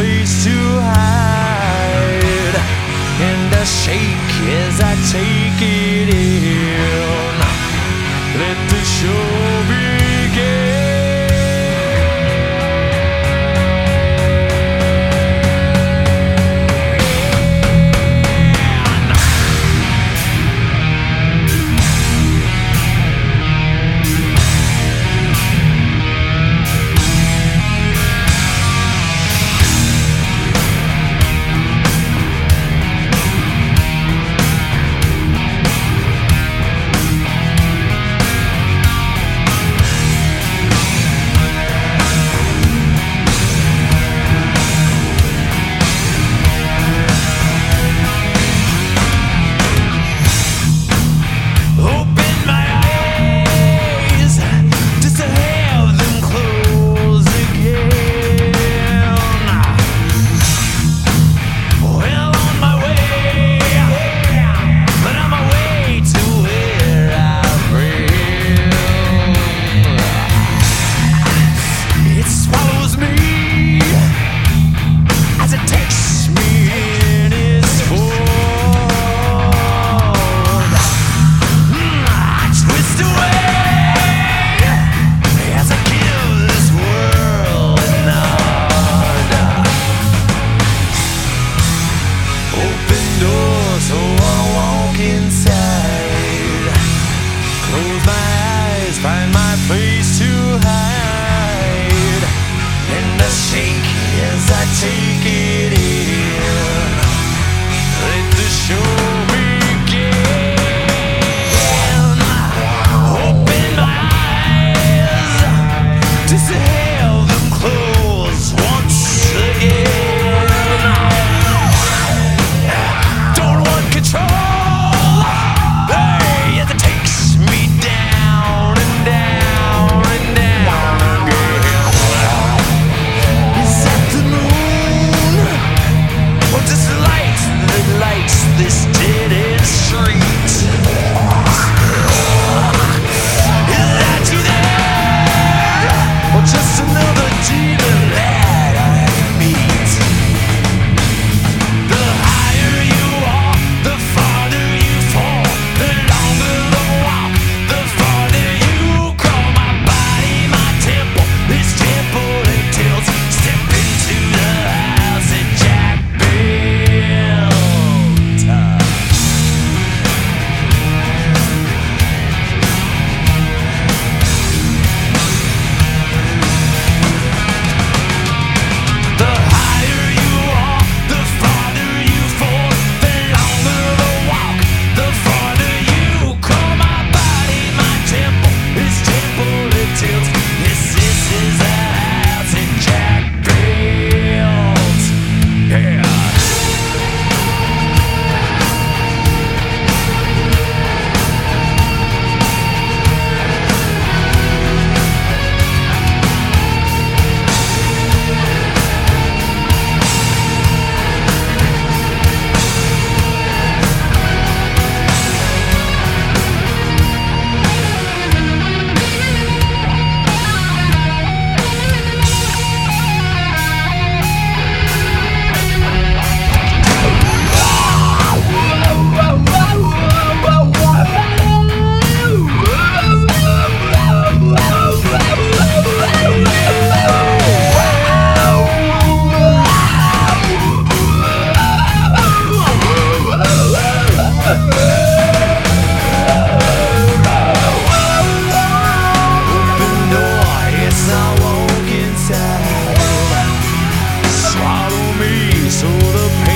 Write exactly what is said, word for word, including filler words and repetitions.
place to hide, and I shake as I take it in. Let the show begin. Find my place to hide, and I shake as I take it in. Let the show begin. Open my eyes just to have them close once again. Don't want control. This dead end street. Is that you there? Or just another demon that I meet? The higher you are, the farther you fall. The longer the walk, the farther you crawl. My body, my temple, this temple it tilts. Step into the house that Jack built. So the